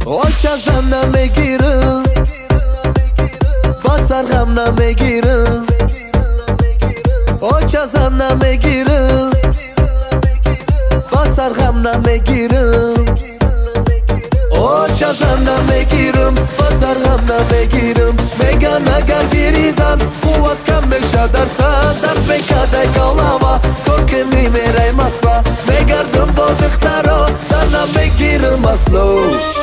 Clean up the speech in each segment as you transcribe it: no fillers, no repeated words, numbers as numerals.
آچ ازم نمیگیرم با سرغم نمیگیرم آچ ازم نمیگیرم با سرغم نمیگیرم آچ ازم نمیگیرم با سرغم نمیگیرم میگن اگر گریزم قوت کم میشه در تن درد میکده گالما کلکم میمیره مسبا میگردم با دخترا سر نمیگیرم اصلا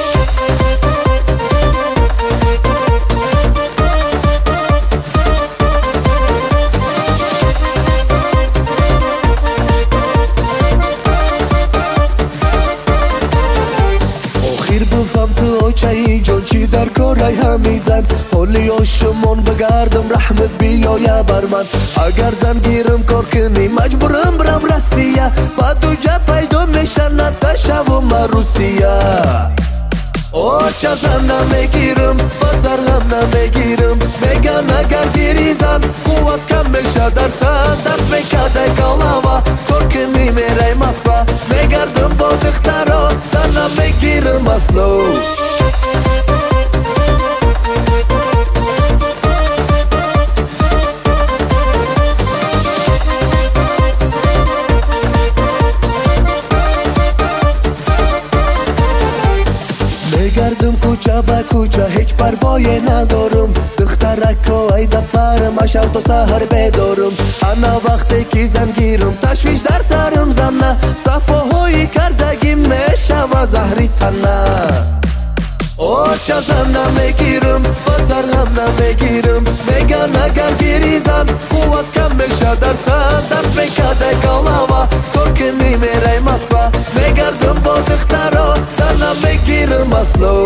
چی در کاری همیزن حالی آشمان بگردم رحمت بیایه بر من اگر زنگیرم کار کنی مجبورم برم رسیه بعد دو جا پیدا میشن نتشوم روسیه آچ ازم نمیگیرم با سرغم نمیگیرم میگن اگر گریزم قوت کم میشه در تن درد میکده گالما کار که میمیره مسبا میگردم با دخترا سر نمیگیرم اصلا گردم کوچه به کوچه هیچ پروایی ندارم دخترکا ای دفترم اشم تا سهر بدارم انا وقتی که زنگیرم تشویش در سرم زنه صفاهایی کردگیم میشه و زهری تنه آچ ازم نمیگیرم با سرغم نمیگیرم میگن اگر گریزم قوت کم میشه در تن درد میکده گالما کار که میمیره مسبا میگردم با دخترا سر نمیگیرم اصلا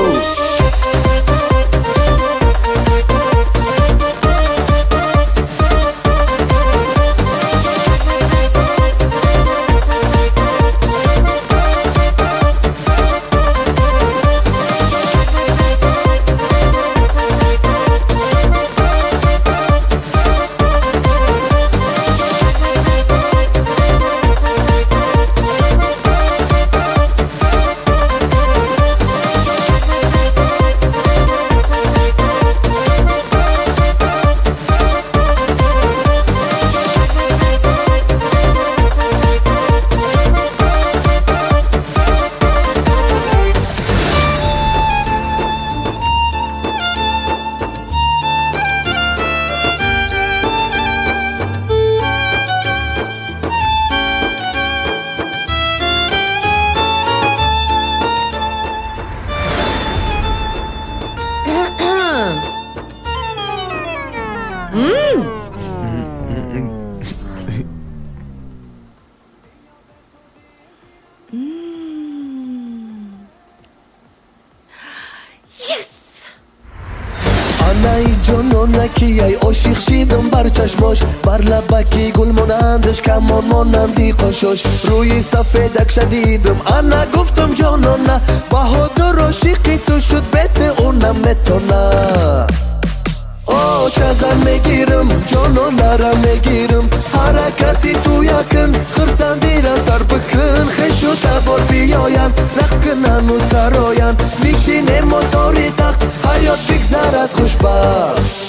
ای جانانکی ای عاشق شیدم بر چشماش بر لبکی گل مانندش کمان مانندی قشاش روی سفیدک شدیدم انا گفتم جانانه بهادر عاشقی تو شد بیت اونم میتونه آچ ازم میگیرم جانانه را میگیرم حرکتی تو یکن خرسندی را سر بکن خیش و تبار بیاین رقص کنن و سراین میشینه موتوری تخت حیات بگذرد خوشبخت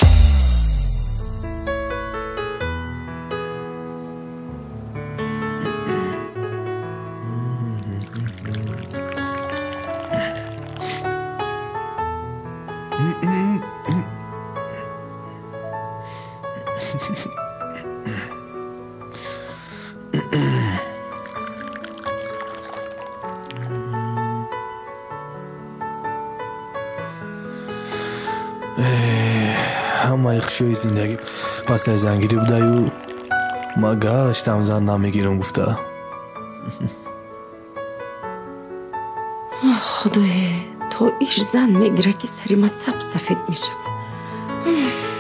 همه اخشوی زندگی واسه زنگیری بوده و ما گشتم زن نمیگیرم گفته خدای تا ایش زن میگیره که سری ما سب سفید میشه